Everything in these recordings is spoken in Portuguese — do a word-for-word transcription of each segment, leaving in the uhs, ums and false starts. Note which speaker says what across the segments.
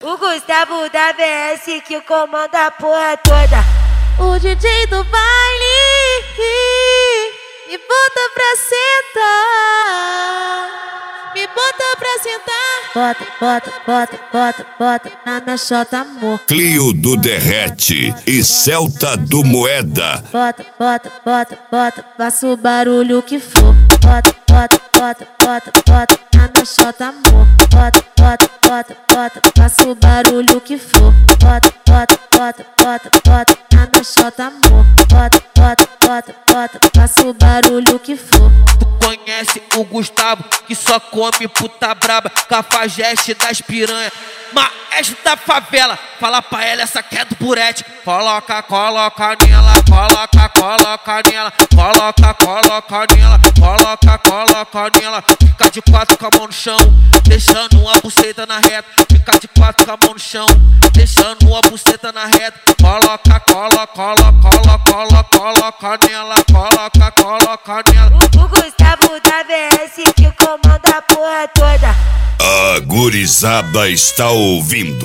Speaker 1: O Gustavo da V S que comanda a porra toda.
Speaker 2: O D J do baile me bota pra sentar, me bota pra sentar. Bota, bota, bota, bota, bota na minha chota, amor.
Speaker 3: Clio do Derrete e Celta do Moeda.
Speaker 2: Bota, bota, bota, bota, faça o barulho que for. Bota, bota, bota, bota, bota na minha chota, amor. Bota, bota, bota, bota, faça o barulho que for. Bota, bota, bota, bota, bota na minha chota, amor. Bota, bota, bota, bota, faça o barulho que for.
Speaker 4: Conhece o Gustavo que só come puta braba, cafajeste das piranha, maestro da favela. Fala pra ela, essa que é do Burete. Coloca, coloca nela, coloca, coloca nela, coloca, coloca nela, coloca, coloca nela. Fica de quatro com a mão no chão, deixando uma buceta na reta. Fica de quatro com a mão no chão, deixando uma buceta na reta. Coloca, coloca, coloca, coloca, coloca nela, coloca, coloca nela.
Speaker 1: O Gustavo da V S que comanda a porra toda.
Speaker 3: A gurizada está ouvindo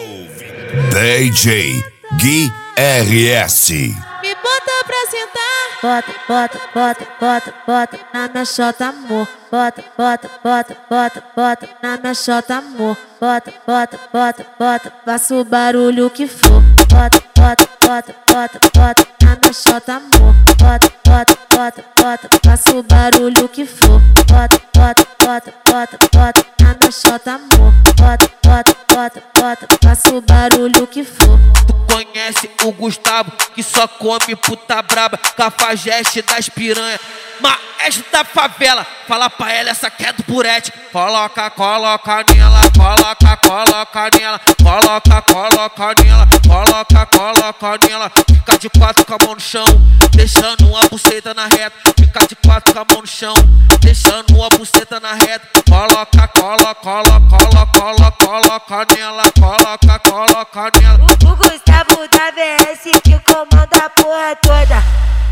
Speaker 3: D J Gui R S.
Speaker 2: Me bota pra sentar. Bota, bota, bota, bota, bota na minha chota, amor. Bota, bota, bota, bota, bota na minha chota, amor. Bota, bota, bota, bota, faça o barulho que for. Bota, bota, bota, bota, bota na minha chota, amor. Bota, bota, bota, bota, faça o barulho que for. Bota, bota, bota, bota, bota na minha chota, amor. Bota, bota, bota, bota, faça o barulho que for.
Speaker 4: Conhece o Gustavo que só come puta braba, cafajeste das piranha, maestro da favela. Fala pra ela, essa que é do Burete. Coloca, coloca nela, coloca, coloca nela, coloca, coloca nela, coloca, coloca nela. Fica de quatro com a mão no chão, deixando uma buceta na reta. Fica de quatro com a mão no chão, deixando uma buceta na reta. Coloca, coloca, coloca, coloca, coloca nela, coloca, coloca nela.
Speaker 1: O Gustavo da V S que comanda a porra toda.